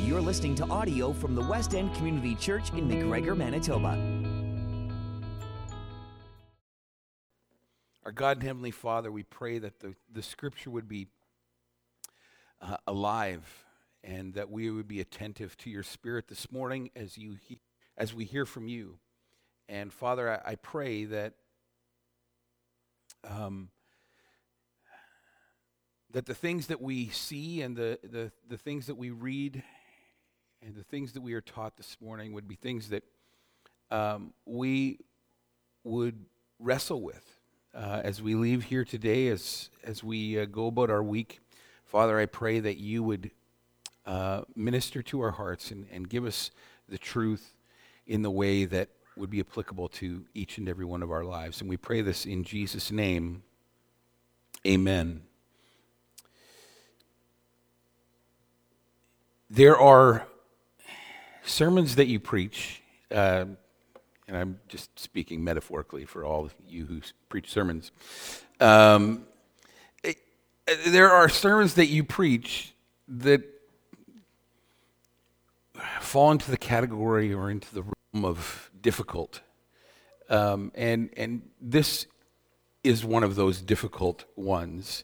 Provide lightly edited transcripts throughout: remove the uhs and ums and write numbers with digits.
You're listening to audio from the West End Community Church in McGregor, Manitoba. Our God and Heavenly Father, we pray that the Scripture would be alive and that we would be attentive to your Spirit this morning as we hear from you. And Father, I pray that that the things that we see and the things that we read and the things that we are taught this morning would be things that we would wrestle with as we leave here today, as we go about our week. Father, I pray that you would minister to our hearts and give us the truth in the way that would be applicable to each and every one of our lives. And we pray this in Jesus' name. Amen. There are sermons that you preach, and I'm just speaking metaphorically for all of you who preach sermons. There are sermons that you preach that fall into the category or into the realm of difficult. And this is one of those difficult ones.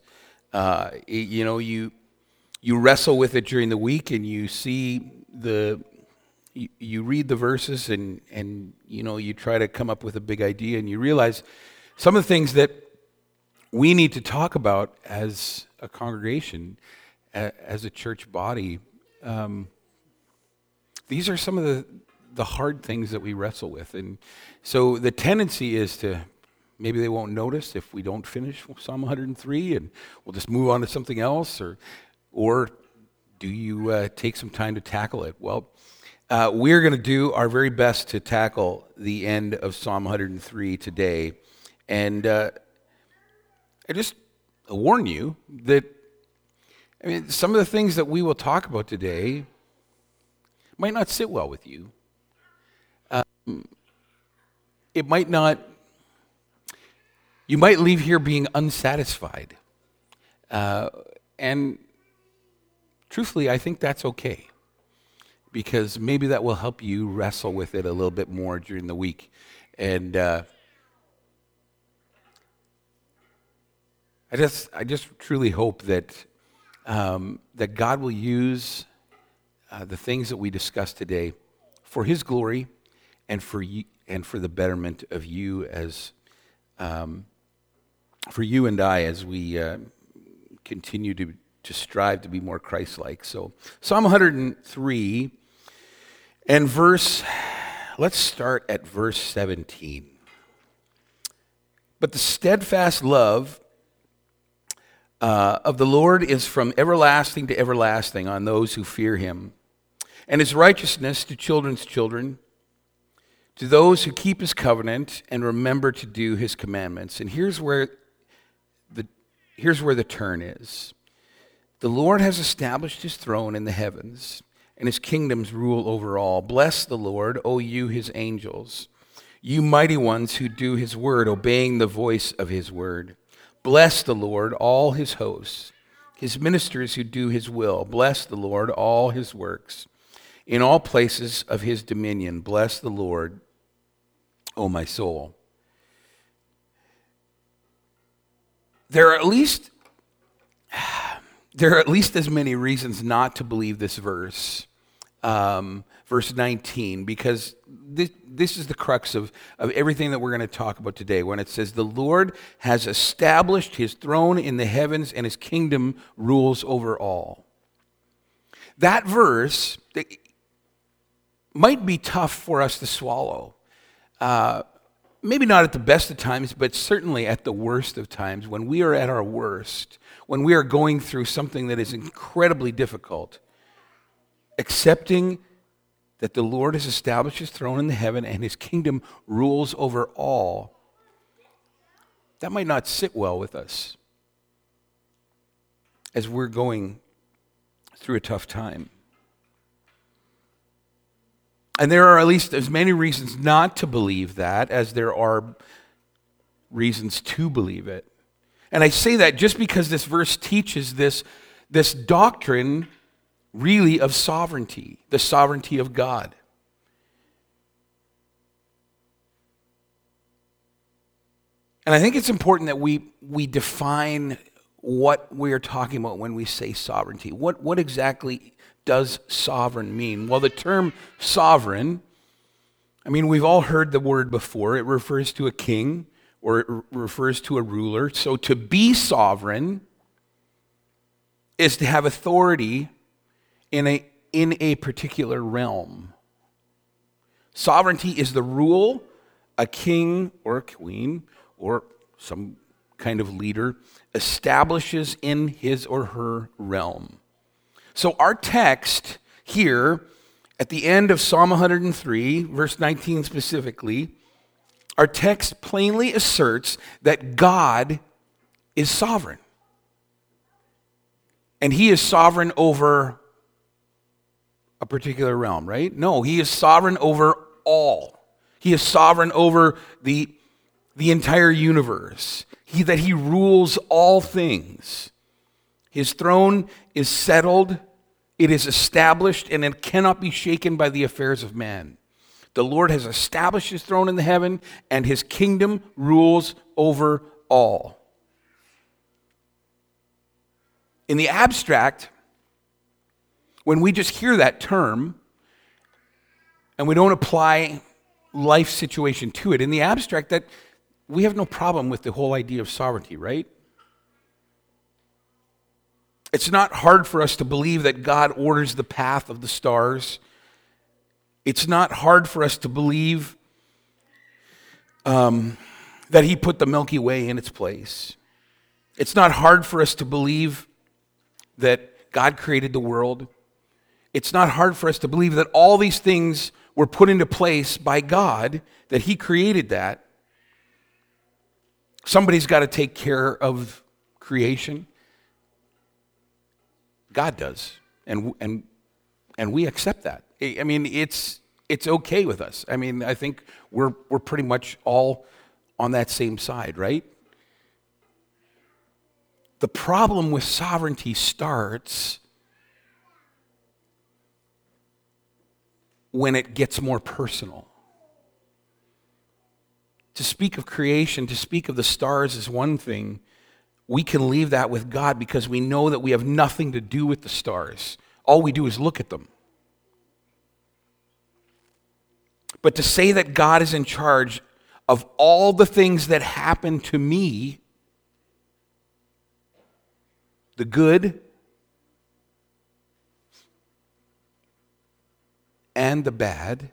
You wrestle with it during the week, and you see you read the verses, and you try to come up with a big idea, and you realize some of the things that we need to talk about as a congregation, as a church body. These are some of the hard things that we wrestle with, and so the tendency is to maybe they won't notice if we don't finish Psalm 103, and we'll just move on to something else, or do you take some time to tackle it? Well, we're going to do our very best to tackle the end of Psalm 103 today. And I just warn you that, some of the things that we will talk about today might not sit well with you. It might not, you might leave here being unsatisfied. And truthfully, I think that's okay, because maybe that will help you wrestle with it a little bit more during the week. And I just truly hope that that God will use the things that we discuss today for His glory and for you, and for the betterment of you as for you and I as we continue to strive to be more Christ-like. So Psalm 103 and let's start at verse 17. But the steadfast love of the Lord is from everlasting to everlasting on those who fear Him, and His righteousness to children's children, to those who keep His covenant and remember to do His commandments. And here's where the turn is. The Lord has established His throne in the heavens, and His kingdoms rule over all. Bless the Lord, O you His angels, you mighty ones who do His word, obeying the voice of His word. Bless the Lord, all His hosts, His ministers who do His will. Bless the Lord, all His works, in all places of His dominion. Bless the Lord, O my soul. There are at least as many reasons not to believe this verse, verse 19, because this is the crux of everything that we're going to talk about today, when it says, the Lord has established His throne in the heavens, and His kingdom rules over all. That verse might be tough for us to swallow. Maybe not at the best of times, but certainly at the worst of times, when we are at our worst, when we are going through something that is incredibly difficult. Accepting that the Lord has established His throne in the heaven and His kingdom rules over all, that might not sit well with us as we're going through a tough time. And there are at least as many reasons not to believe that as there are reasons to believe it. And I say that just because this verse teaches this doctrine really of sovereignty, the sovereignty of God. And I think it's important that we define what we're talking about when we say sovereignty. What exactly does sovereign mean? Well, the term sovereign, I mean, we've all heard the word before. It refers to a king or it refers to a ruler. So to be sovereign is to have authority in a particular realm. Sovereignty is the rule a king or a queen or some kind of leader establishes in his or her realm. So our text here at the end of Psalm 103, verse 19 specifically, our text plainly asserts that God is sovereign. And he is sovereign over a particular realm, right? No, he is sovereign over all. He is sovereign over the entire universe. That he rules all things. His throne is settled, it is established, and it cannot be shaken by the affairs of man. The Lord has established his throne in the heaven, and his kingdom rules over all. In the abstract, when we just hear that term, and we don't apply life situation to it, in the abstract, that we have no problem with the whole idea of sovereignty, right? It's not hard for us to believe that God orders the path of the stars. It's not hard for us to believe that he put the Milky Way in its place. It's not hard for us to believe that God created the world. It's not hard for us to believe that all these things were put into place by God, that he created that. Somebody's got to take care of creation. God does, and we accept that. I mean, it's okay with us. I mean, I think we're pretty much all on that same side, right? The problem with sovereignty starts when it gets more personal. To speak of creation, to speak of the stars is one thing. We can leave that with God because we know that we have nothing to do with the stars. All we do is look at them. But to say that God is in charge of all the things that happen to me, the good and the bad,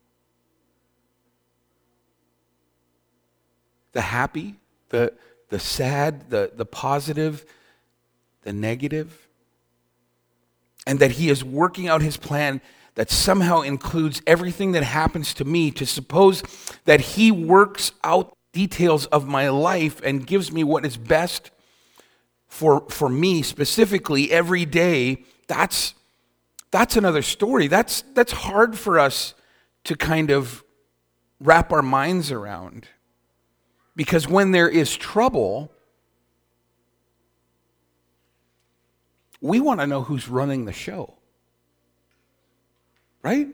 the happy, the sad, the positive, the negative, and that he is working out his plan that somehow includes everything that happens to me, to suppose that he works out details of my life and gives me what is best for me specifically every day, that's another story. That's hard for us to kind of wrap our minds around. Because when there is trouble, we want to know who's running the show. Right?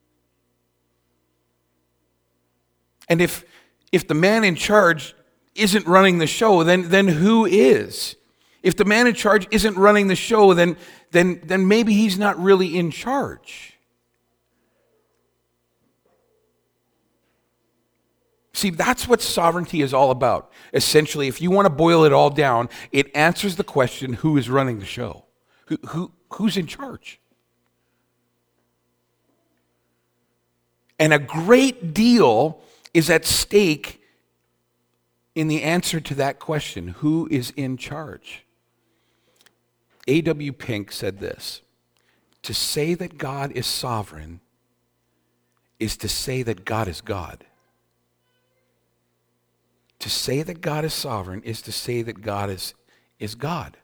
And if the man in charge isn't running the show, then who is? If the man in charge isn't running the show, then maybe he's not really in charge. See, that's what sovereignty is all about. Essentially, if you want to boil it all down, it answers the question, who is running the show? Who's in charge? And a great deal is at stake in the answer to that question, who is in charge? A.W. Pink said this: to say that God is sovereign is to say that God is God. To say that God is sovereign is to say that God is God.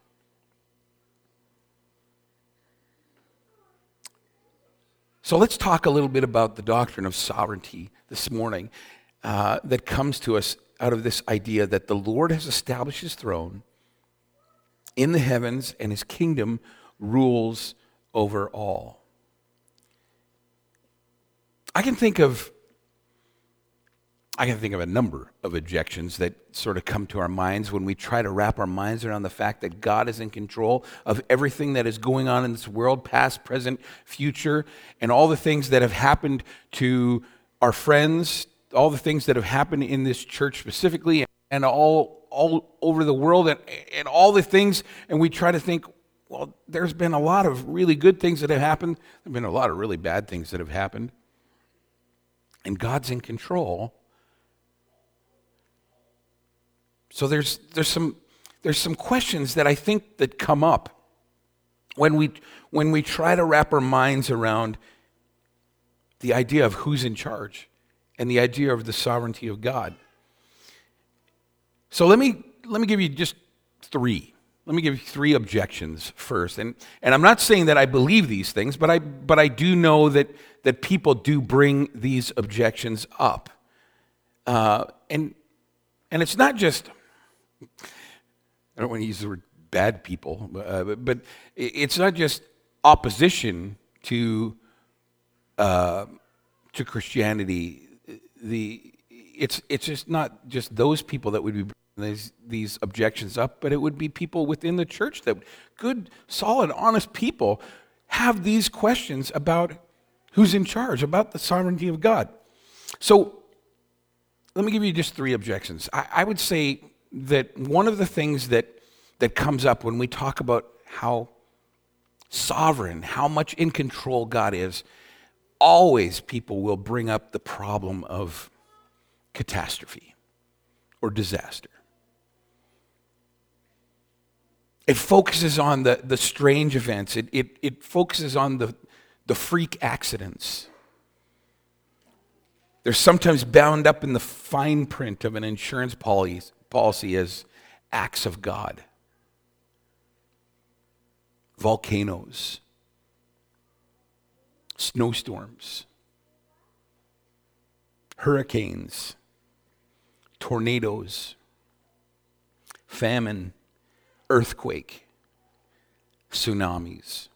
So let's talk a little bit about the doctrine of sovereignty this morning that comes to us out of this idea that the Lord has established his throne in the heavens and his kingdom rules over all. I can think of a number of objections that sort of come to our minds when we try to wrap our minds around the fact that God is in control of everything that is going on in this world, past, present, future, and all the things that have happened to our friends, all the things that have happened in this church specifically, and all over the world, and all the things, and we try to think, well, there's been a lot of really good things that have happened. There have been a lot of really bad things that have happened. And God's in control. So there's some questions that I think that come up when we try to wrap our minds around the idea of who's in charge and the idea of the sovereignty of God. So let me give you just three. Let me give you three objections first. And I'm not saying that I believe these things, but I do know that people do bring these objections up. And it's not just, I don't want to use the word bad people, but it's not just opposition to Christianity. It's just not just those people that would be bringing these objections up, but it would be people within the church, that good, solid, honest people have these questions about who's in charge, about the sovereignty of God. So let me give you just three objections. I would say that one of the things that comes up when we talk about how sovereign, how much in control God is, always people will bring up the problem of catastrophe or disaster. It focuses on the strange events. It focuses on the freak accidents. They're sometimes bound up in the fine print of an insurance policy as acts of God. Volcanoes, snowstorms, hurricanes, tornadoes, famine, earthquake, tsunamis,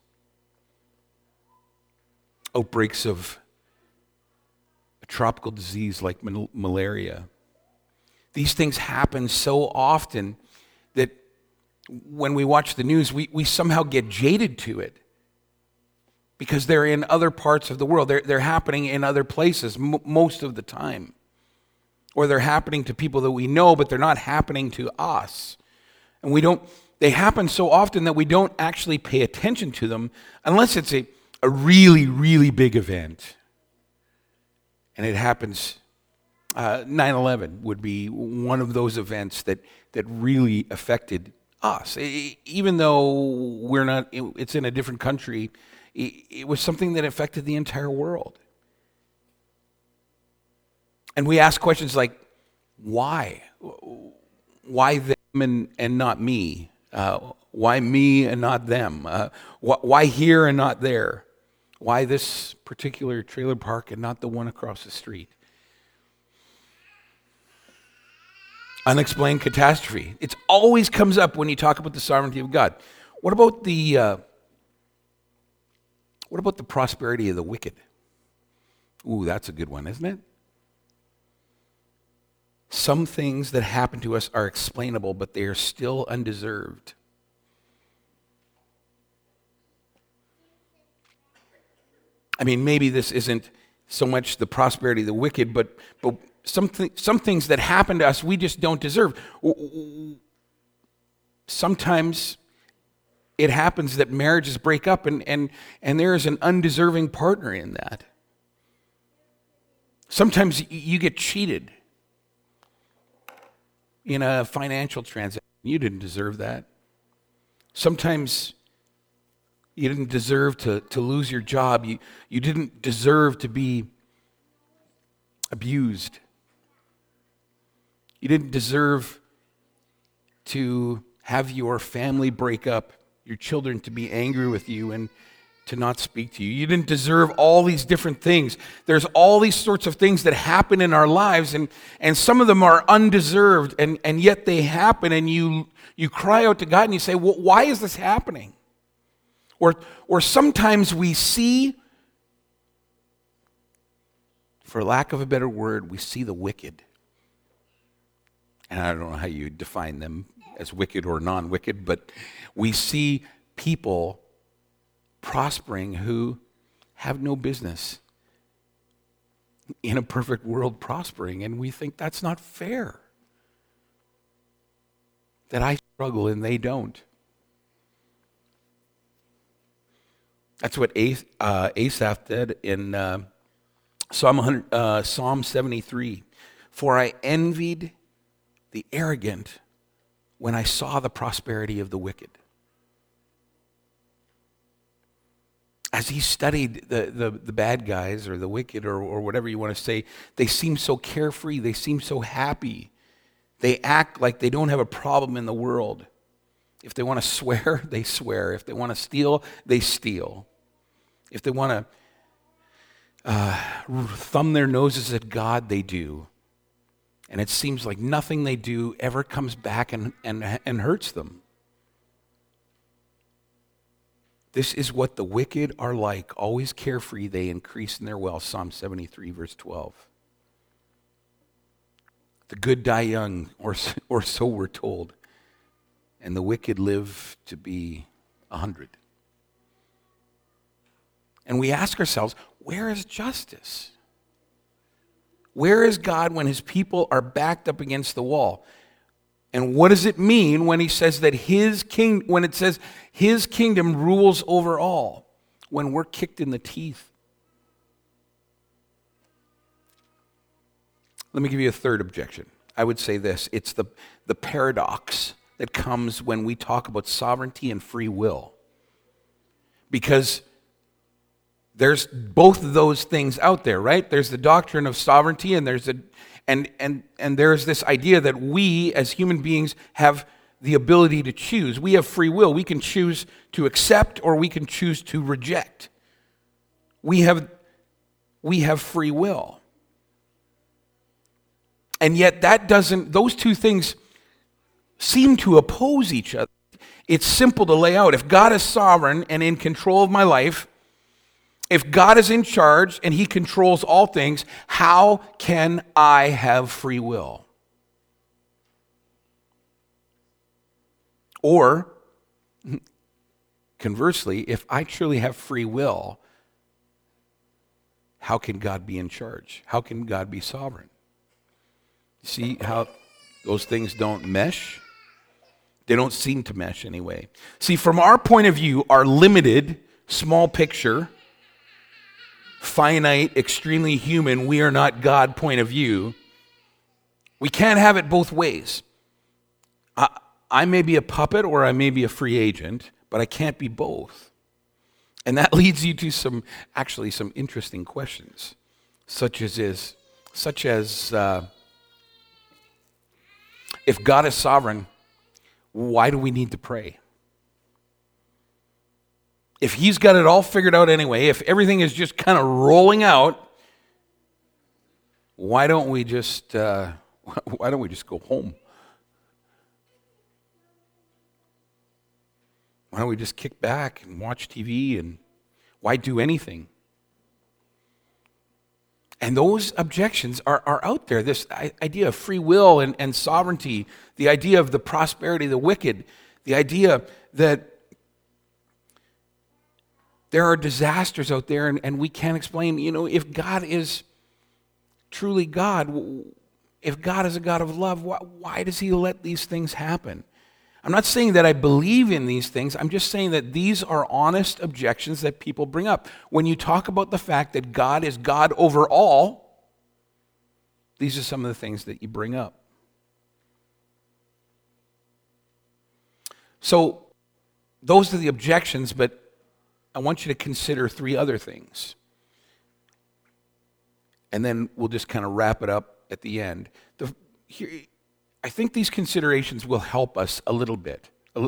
outbreaks of a tropical disease like malaria. These things happen so often that when we watch the news, we somehow get jaded to it because they're in other parts of the world. They're happening in other places most of the time. Or they're happening to people that we know, but they're not happening to us. And they happen so often that we don't actually pay attention to them unless it's a really, really big event. And it happens, 9/11 would be one of those events that really affected us. Even though it's in a different country, it was something that affected the entire world. And we ask questions like, why? Why them and not me? Why me and not them? Why here and not there? Why this particular trailer park and not the one across the street? Unexplained catastrophe. It always comes up when you talk about the sovereignty of God. What about the prosperity of the wicked? Ooh, that's a good one, isn't it? Some things that happen to us are explainable, but they are still undeserved. I mean, maybe this isn't so much the prosperity of the wicked, but some things that happen to us we just don't deserve. Sometimes it happens that marriages break up and there is an undeserving partner in that. Sometimes you get cheated in a financial transaction. You didn't deserve that. Sometimes you didn't deserve to lose your job. You didn't deserve to be abused. You didn't deserve to have your family break up, your children to be angry with you and to not speak to you. You didn't deserve all these different things. There's all these sorts of things that happen in our lives, and some of them are undeserved, and yet they happen, and you cry out to God and you say, well, why is this happening? Or sometimes we see, for lack of a better word, we see the wicked. And I don't know how you define them as wicked or non-wicked, but we see people prospering who have no business in a perfect world prospering, and we think that's not fair. That I struggle and they don't. That's what Asaph did in Psalm 73. For I envied the arrogant when I saw the prosperity of the wicked. As he studied the bad guys or the wicked or whatever you want to say, they seem so carefree, they seem so happy. They act like they don't have a problem in the world. If they want to swear, they swear. If they want to steal, they steal. If they want to thumb their noses at God, they do. And it seems like nothing they do ever comes back and hurts them. This is what the wicked are like. Always carefree, they increase in their wealth. Psalm 73, verse 12. The good die young, or so we're told. And the wicked live to be 100. And we ask ourselves, where is justice? Where is God when his people are backed up against the wall? And what does it mean when he says that when it says his kingdom rules over all, when we're kicked in the teeth? Let me give you a third objection. I would say this. It's the paradox that comes when we talk about sovereignty and free will. Because there's both of those things out there, right? There's the doctrine of sovereignty, and there's there's this idea that we as human beings have the ability to choose. We have free will. We can choose to accept or we can choose to reject. We have free will. And yet those two things seem to oppose each other. It's simple to lay out. If God is sovereign and in control of my life, if God is in charge and he controls all things, how can I have free will? Or, conversely, if I truly have free will, how can God be in charge? How can God be sovereign? See how those things don't mesh? They don't seem to mesh anyway. See, from our point of view, our limited, small picture, finite, extremely human, we are not God point of view, we can't have it both ways. I may be a puppet or I may be a free agent, but I can't be both. And that leads you to some interesting questions, such as if God is sovereign, why do we need to pray? If he's got it all figured out anyway, if everything is just kind of rolling out, why don't we just go home? Why don't we just kick back and watch TV, and why do anything? And those objections are out there. This idea of free will and sovereignty, the idea of the prosperity of the wicked, the idea that there are disasters out there and we can't explain, if God is truly God, if God is a God of love, why does he let these things happen? I'm not saying that I believe in these things. I'm just saying that these are honest objections that people bring up. When you talk about the fact that God is God over all, these are some of the things that you bring up. So those are the objections, but I want you to consider three other things. And then we'll just kind of wrap it up at the end. I think these considerations will help us a little bit.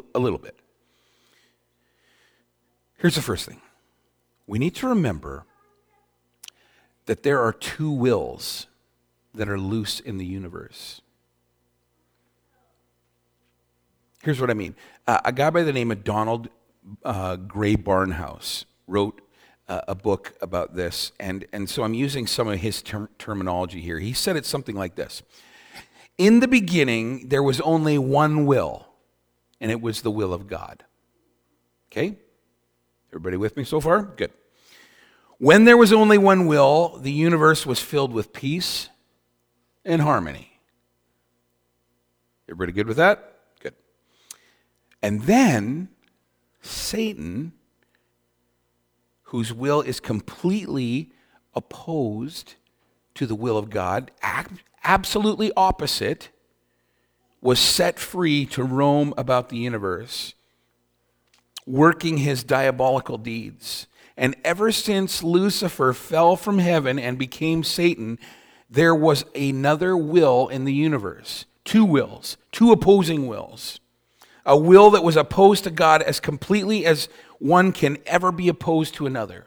Here's the first thing. We need to remember that there are two wills that are loose in the universe. Here's what I mean. A guy by the name of Donald Gray Barnhouse wrote a book about this, and so I'm using some of his terminology here. He said it something like this. In the beginning, there was only one will, and it was the will of God. Okay? Everybody with me so far? Good. When there was only one will, the universe was filled with peace and harmony. Everybody good with that? Good. And then Satan, whose will is completely opposed to the will of God, absolutely opposite, was set free to roam about the universe, working his diabolical deeds. And ever since Lucifer fell from heaven and became Satan, there was another will in the universe. Two wills, two opposing wills. A will that was opposed to God as completely as one can ever be opposed to another.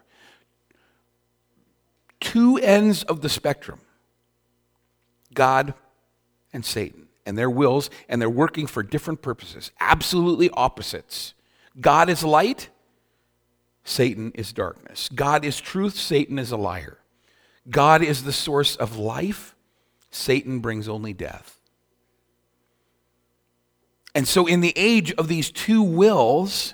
Two ends of the spectrum. God and Satan. And their wills, and they're working for different purposes. Absolutely opposites. God is light. Satan is darkness. God is truth. Satan is a liar. God is the source of life. Satan brings only death. And so in the age of these two wills,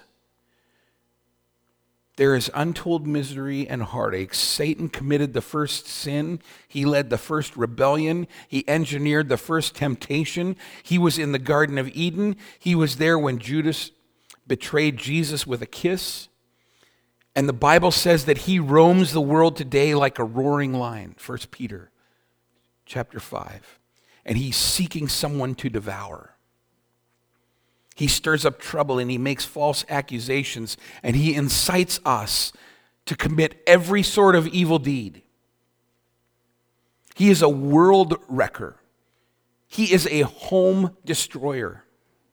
there is untold misery and heartache. Satan committed the first sin. He led the first rebellion. He engineered the first temptation. He was in the Garden of Eden. He was there when Judas betrayed Jesus with a kiss. And the Bible says that he roams the world today like a roaring lion. 1 Peter chapter 5. And he's seeking someone to devour. He stirs up trouble and he makes false accusations and he incites us to commit every sort of evil deed. He is a world wrecker. He is a home destroyer.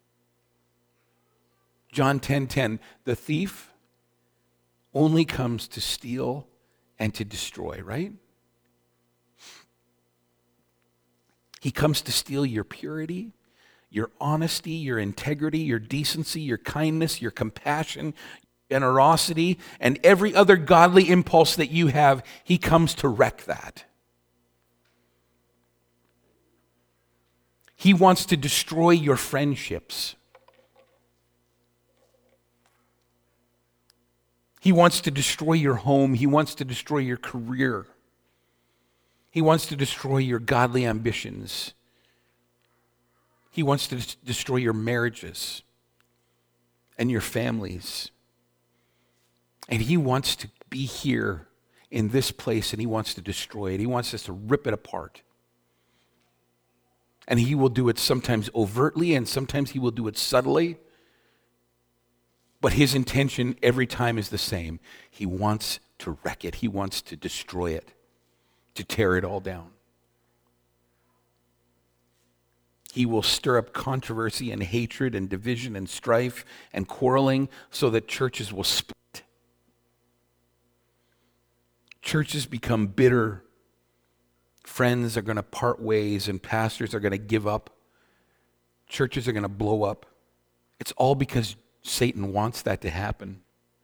John 10:10, the thief only comes to steal and to destroy, right? He comes to steal your purity, your honesty, your integrity, your decency, your kindness, your compassion, generosity, and every other godly impulse that you have. He comes to wreck that. He wants to destroy your friendships. He wants to destroy your home. He wants to destroy your career. He wants to destroy your godly ambitions. He wants to destroy your marriages and your families. And he wants to be here in this place and he wants to destroy it. He wants us to rip it apart. And he will do it sometimes overtly and sometimes he will do it subtly. But his intention every time is the same. He wants to wreck it. He wants to destroy it, to tear it all down. He will stir up controversy and hatred and division and strife and quarreling so that churches will split. Churches become bitter. Friends are going to part ways and pastors are going to give up. Churches are going to blow up. It's all because Satan wants that to happen.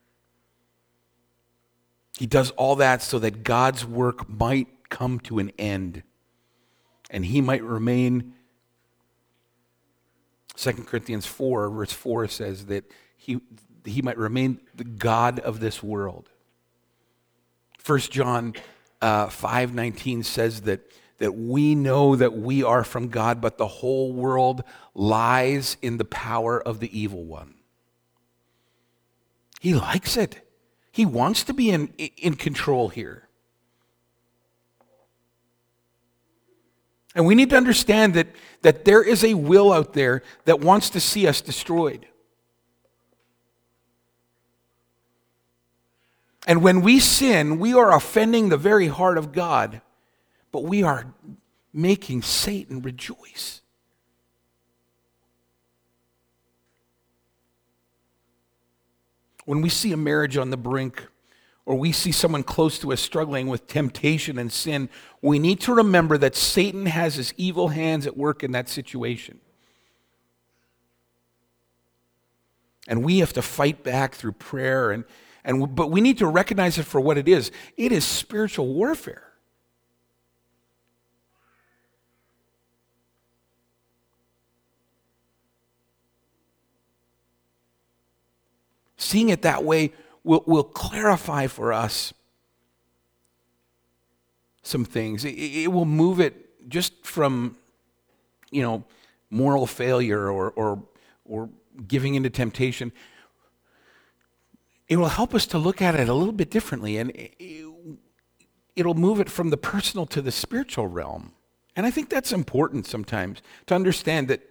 He does all that so that God's work might come to an end and he might remain. 2 Corinthians 4 verse 4 says that he might remain the God of this world. 1 John 5:19 says that we know that we are from God, but the whole world lies in the power of the evil one. He likes it. He wants to be in control here. And we need to understand that there is a will out there that wants to see us destroyed. And when we sin, we are offending the very heart of God, but we are making Satan rejoice. When we see a marriage on the brink, or we see someone close to us struggling with temptation and sin, we need to remember that Satan has his evil hands at work in that situation. And we have to fight back through prayer, but we need to recognize it for what it is. It is spiritual warfare. Seeing it that way will clarify for us some things. It will move it just from, moral failure or giving into temptation. It will help us to look at it a little bit differently, and it'll move it from the personal to the spiritual realm. And I think that's important sometimes, to understand that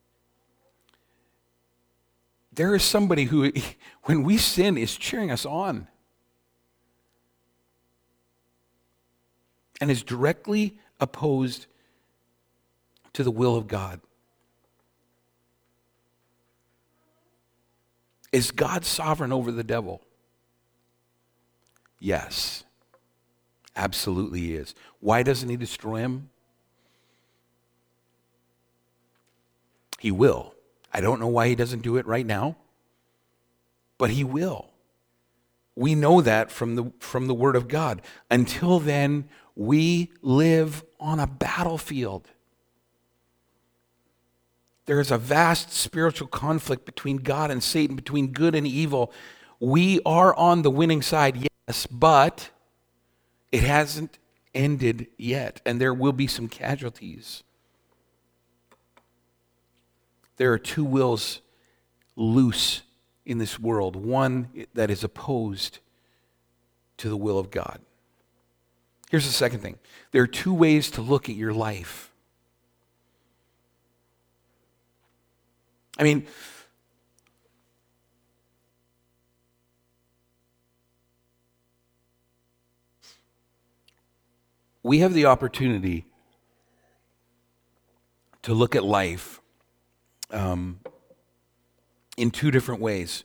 there is somebody who, when we sin, is cheering us on and is directly opposed to the will of God. Is God sovereign over the devil? Yes, absolutely he is. Why doesn't he destroy him? He will. I don't know why he doesn't do it right now, but he will. We know that from the Word of God. Until then, we live on a battlefield. There is a vast spiritual conflict between God and Satan, between good and evil. We are on the winning side, yes, but it hasn't ended yet, and there will be some casualties. There are two wills loose in this world, one that is opposed to the will of God. Here's the second thing. There are two ways to look at your life. I mean, we have the opportunity to look at life in two different ways.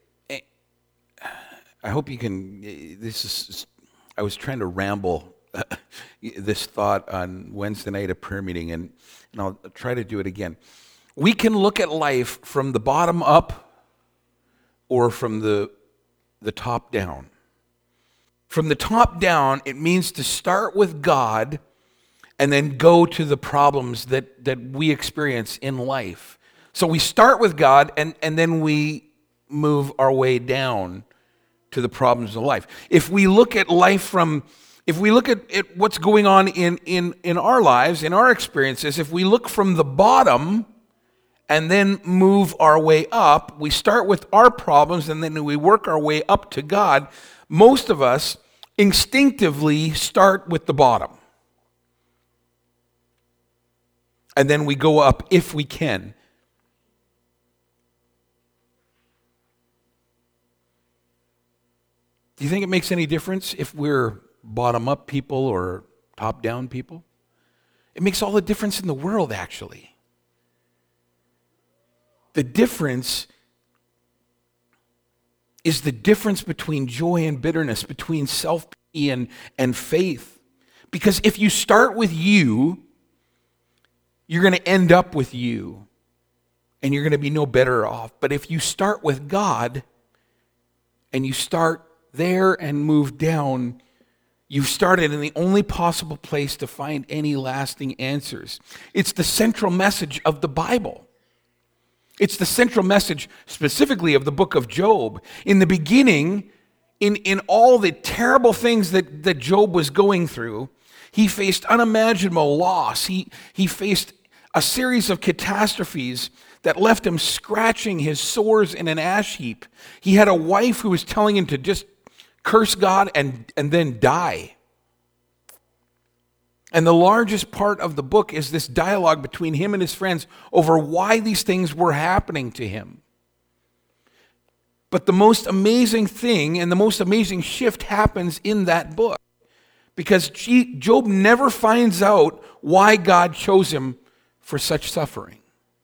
I hope you can, I was trying to ramble this thought on Wednesday night at prayer meeting, and I'll try to do it again. We can look at life from the bottom up or from the top down. From the top down, it means to start with God and then go to the problems that we experience in life. So we start with God and then we move our way down to the problems of life. If we look at life if we look at what's going on in our lives, in our experiences, if we look from the bottom and then move our way up, we start with our problems and then we work our way up to God. Most of us instinctively start with the bottom. And then we go up if we can. Do you think it makes any difference if we're bottom-up people or top-down people? It makes all the difference in the world, actually. The difference is the difference between joy and bitterness, between self-pity and faith. Because if you start with you, you're going to end up with you, and you're going to be no better off. But if you start with God, and you start there and move down, you've started in the only possible place to find any lasting answers. It's the central message of the Bible. It's the central message specifically of the book of Job. In the beginning, in all the terrible things that Job was going through, he faced unimaginable loss. He faced a series of catastrophes that left him scratching his sores in an ash heap. He had a wife who was telling him to just curse God and then die. And the largest part of the book is this dialogue between him and his friends over why these things were happening to him. But the most amazing thing and the most amazing shift happens in that book, because Job never finds out why God chose him for such suffering.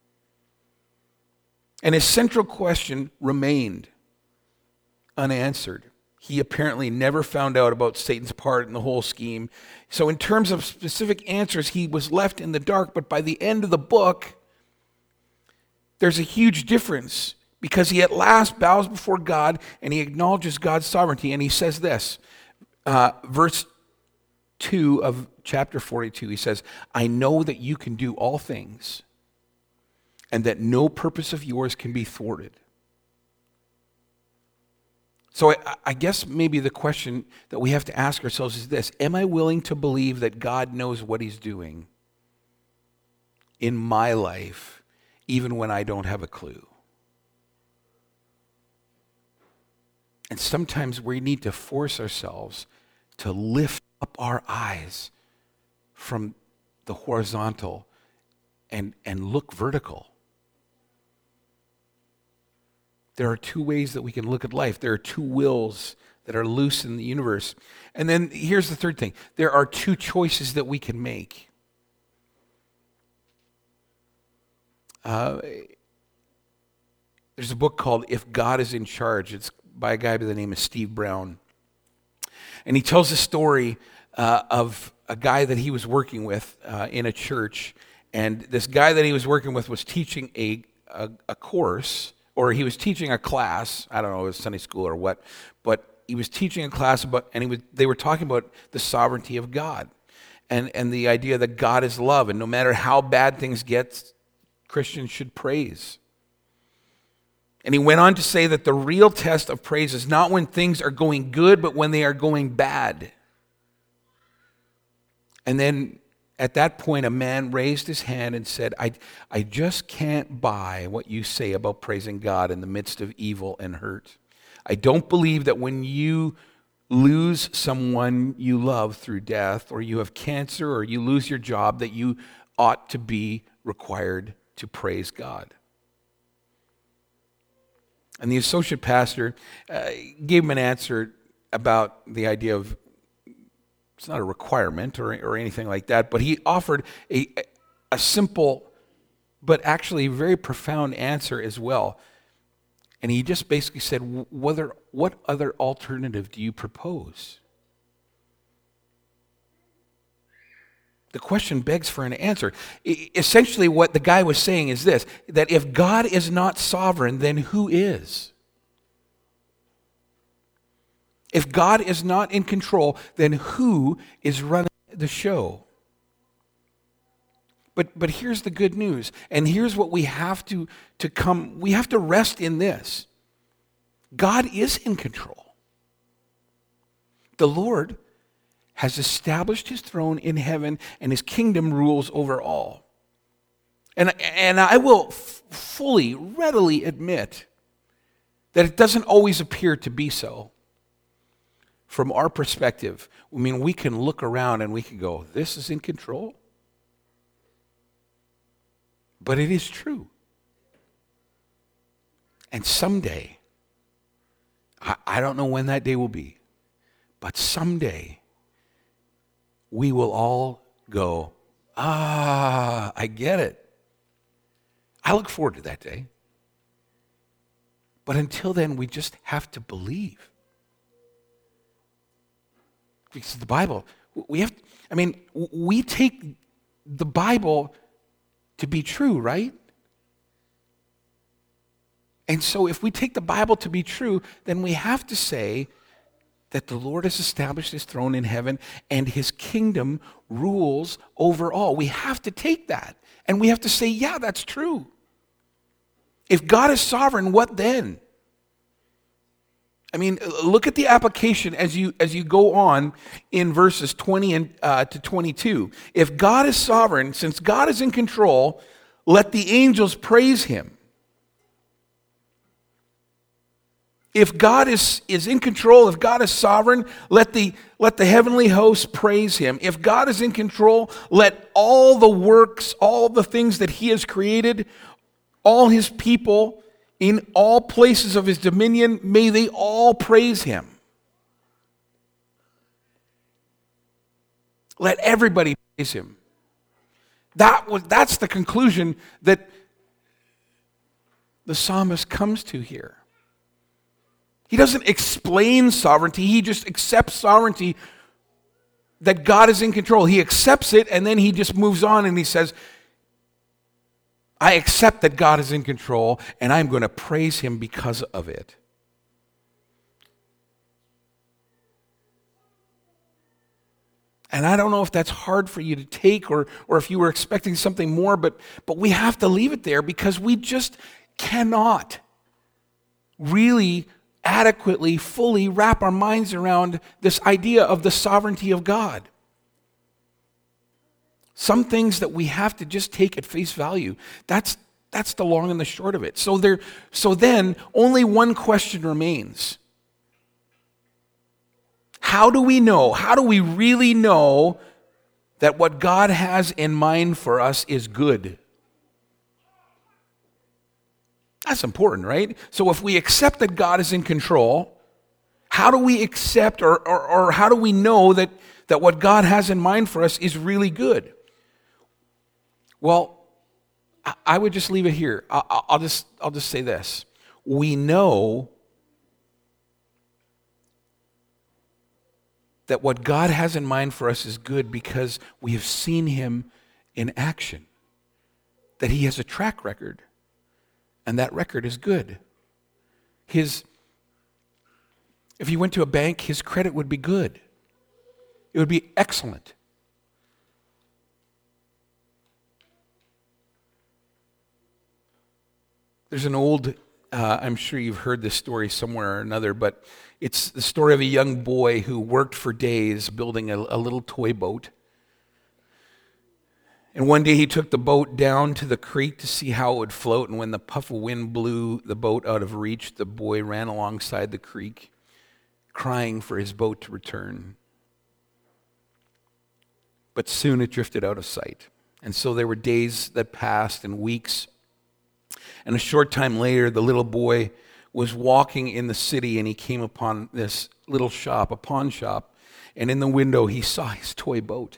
And his central question remained unanswered. He apparently never found out about Satan's part in the whole scheme. So in terms of specific answers, he was left in the dark. But by the end of the book, there's a huge difference because he at last bows before God and he acknowledges God's sovereignty. And he says this, verse 2 of chapter 42, he says, I know that you can do all things and that no purpose of yours can be thwarted. So I guess maybe the question that we have to ask ourselves is this: am I willing to believe that God knows what he's doing in my life, even when I don't have a clue? And sometimes we need to force ourselves to lift up our eyes from the horizontal and look vertical. There are two ways that we can look at life. There are two wills that are loose in the universe. And then here's the third thing. There are two choices that we can make. There's a book called If God is in Charge. It's by a guy by the name of Steve Brown. And he tells a story of a guy that he was working with in a church. And this guy that he was working with was teaching a course, or he was teaching a class. I don't know, it was Sunday school or what. But he was teaching a class about, and they were talking about the sovereignty of God. And the idea that God is love. And no matter how bad things get, Christians should praise. And he went on to say that the real test of praise is not when things are going good, but when they are going bad. And then at that point, a man raised his hand and said, I just can't buy what you say about praising God in the midst of evil and hurt. I don't believe that when you lose someone you love through death, or you have cancer, or you lose your job, that you ought to be required to praise God. And the associate pastor gave him an answer about the idea of, it's not a requirement or anything like that, but he offered a simple but actually very profound answer as well. And he just basically said, what other alternative do you propose? The question begs for an answer. Essentially what the guy was saying is this, that if God is not sovereign, then who is? If God is not in control, then who is running the show? But here's the good news, and here's what we have to rest in this. God is in control. The Lord has established his throne in heaven, and his kingdom rules over all. And I will fully, readily admit that it doesn't always appear to be so. From our perspective, I mean, we can look around and we can go, this is in control. But it is true. And someday, I don't know when that day will be, but someday we will all go, I get it. I look forward to that day. But until then, we just have to believe. Because the Bible, we take the Bible to be true, right? And so if we take the Bible to be true, then we have to say that the Lord has established his throne in heaven and his kingdom rules over all. We have to take that. And we have to say, yeah, that's true. If God is sovereign, what then? I mean, look at the application as you go on in verses 20 to 22. If God is sovereign, since God is in control, let the angels praise him. If God is in control, if God is sovereign, let the heavenly hosts praise him. If God is in control, let all the works, all the things that he has created, all his people, in all places of his dominion, may they all praise him. Let everybody praise him. That's the conclusion that the psalmist comes to here. He doesn't explain sovereignty, he just accepts sovereignty, that God is in control. He accepts it, and then he just moves on and he says, I accept that God is in control, and I'm going to praise him because of it. And I don't know if that's hard for you to take or if you were expecting something more, but we have to leave it there because we just cannot really adequately, fully wrap our minds around this idea of the sovereignty of God. Some things that we have to just take at face value. That's the long and the short of it. So then only one question remains. How do we know? How do we really know that what God has in mind for us is good? That's important, right? So if we accept that God is in control, how do we accept or how do we know that what God has in mind for us is really good? Well, I would just leave it here. I'll just say this. We know that what God has in mind for us is good because we have seen him in action. That he has a track record, and that record is good. If he went to a bank, his credit would be good. It would be excellent. There's an old, I'm sure you've heard this story somewhere or another, but it's the story of a young boy who worked for days building a little toy boat. And one day he took the boat down to the creek to see how it would float, and when the puff of wind blew the boat out of reach, the boy ran alongside the creek, crying for his boat to return. But soon it drifted out of sight. And so there were days that passed and weeks. And a short time later, the little boy was walking in the city and he came upon this little shop, a pawn shop, and in the window he saw his toy boat.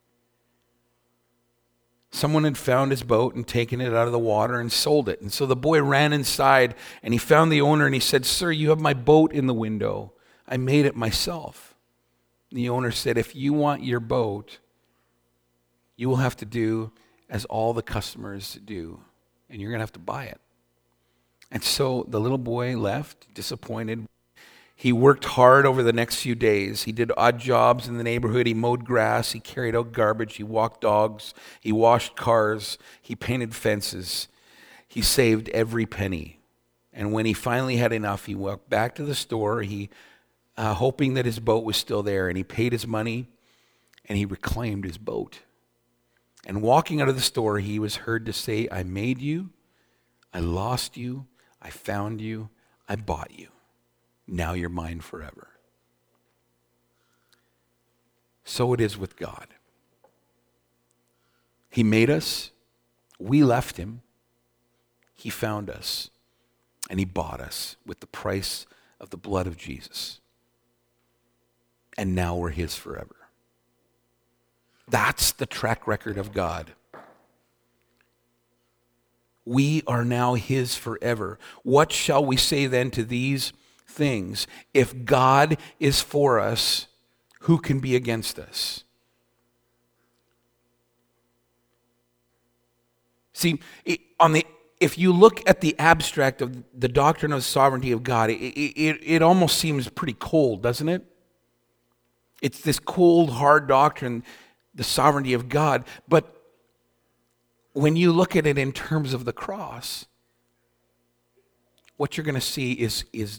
Someone had found his boat and taken it out of the water and sold it. And so the boy ran inside and he found the owner and he said, "Sir, you have my boat in the window. I made it myself." And the owner said, "If you want your boat, you will have to do as all the customers do, and you're going to have to buy it." And so the little boy left, disappointed. He worked hard over the next few days. He did odd jobs in the neighborhood. He mowed grass. He carried out garbage. He walked dogs. He washed cars. He painted fences. He saved every penny. And when he finally had enough, he walked back to the store, hoping that his boat was still there. And he paid his money, and he reclaimed his boat. And walking out of the store, he was heard to say, "I made you, I lost you, I found you, I bought you. Now you're mine forever." So it is with God. He made us, we left him, he found us, and he bought us with the price of the blood of Jesus. And now we're his forever. That's the track record of God. We are now his forever. What shall we say then to these things? If God is for us, who can be against us? See, if you look at the abstract of the doctrine of sovereignty of God, it almost seems pretty cold, doesn't it? It's this cold, hard doctrine, the sovereignty of God. But when you look at it in terms of the cross, what you're going to see is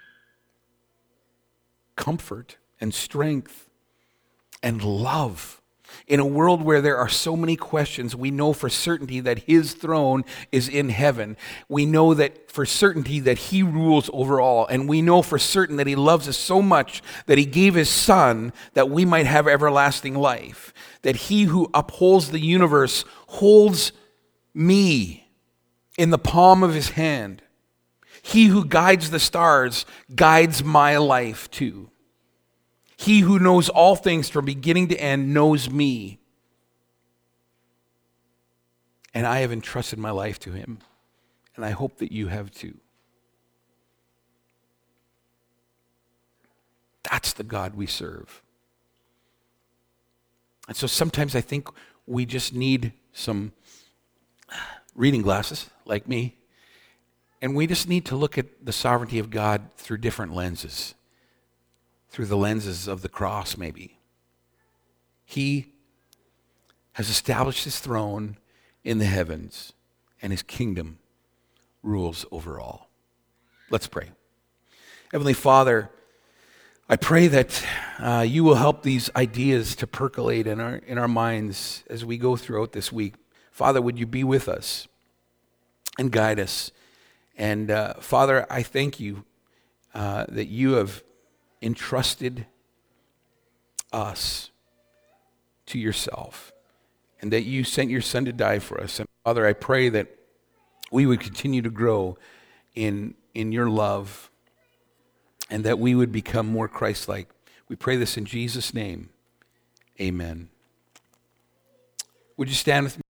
comfort and strength and love. In a world where there are so many questions, we know for certainty that his throne is in heaven. We know that for certainty that he rules over all. And we know for certain that he loves us so much that he gave his son that we might have everlasting life. That he who upholds the universe holds me in the palm of his hand. He who guides the stars guides my life too. He who knows all things from beginning to end knows me. And I have entrusted my life to him. And I hope that you have too. That's the God we serve. And so sometimes I think we just need some reading glasses like me, and we just need to look at the sovereignty of God through different lenses, through the lenses of the cross maybe. He has established his throne in the heavens, and his kingdom rules over all. Let's pray. Heavenly Father, I pray that you will help these ideas to percolate in our minds as we go throughout this week. Father, would you be with us and guide us? And Father, I thank you that you have entrusted us to yourself, and that you sent your Son to die for us. And Father, I pray that we would continue to grow in your love, and that we would become more Christ-like. We pray this in Jesus' name. Amen. Would you stand with me?